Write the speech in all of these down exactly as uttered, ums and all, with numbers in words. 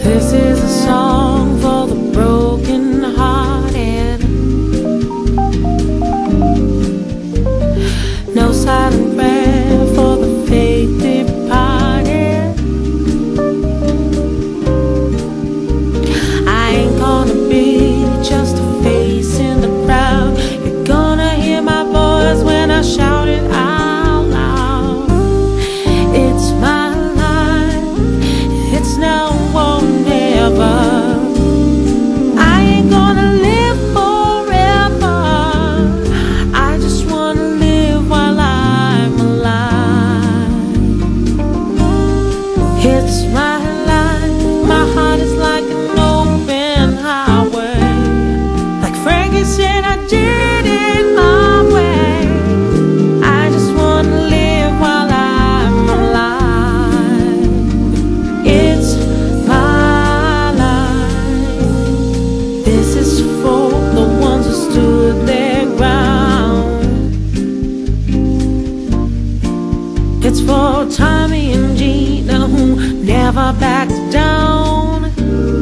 This is a song for the broken hearted. No silent prayer for the faith departed. I ain't gonna be just a face in the crowd. You're gonna hear my voice when I shout it out loud. It's my life, it's now or never. I ain't gonna live forever. I just wanna live while I'm alive. It's my life, my heart is like an open highway. Like Frankie said, I did it my way. I just wanna live while I'm alive. It's my life. This is for the ones who stood their ground. It's for Tommy and Gina who never backed down.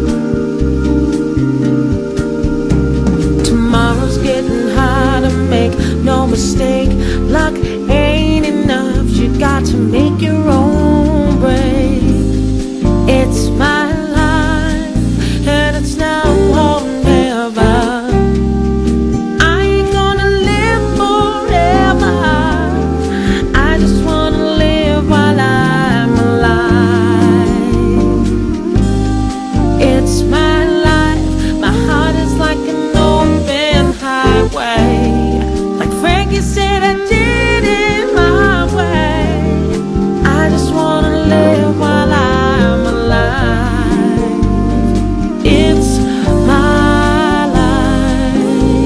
Tomorrow's getting harder, make no mistake. Luck ain't enough, you got to make your own break. It's my life, and it's now or never. I ain't gonna live forever. I just wanna live while I'm alive. It's my life, my heart is like an open highway. Like Frankie said, I did it my way. I just wanna live while I'm alive. It's my life.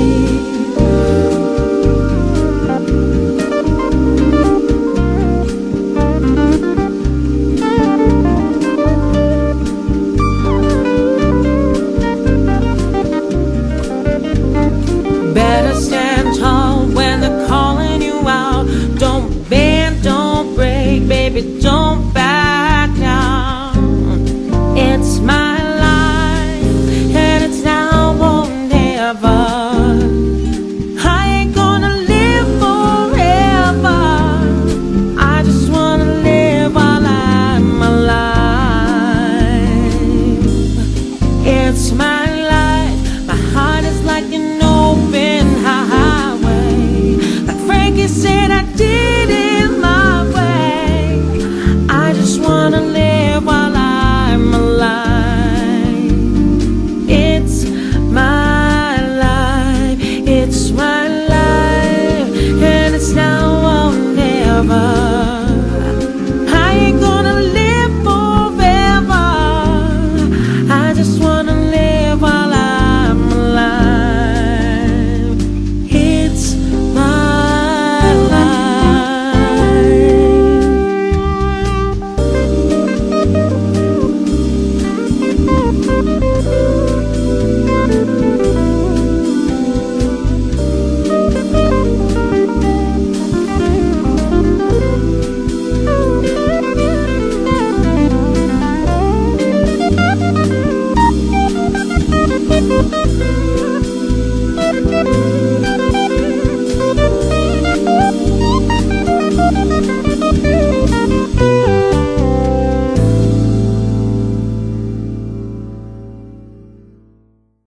Better stand tall when they're calling you out. Don't bend, don't break, baby, don't back.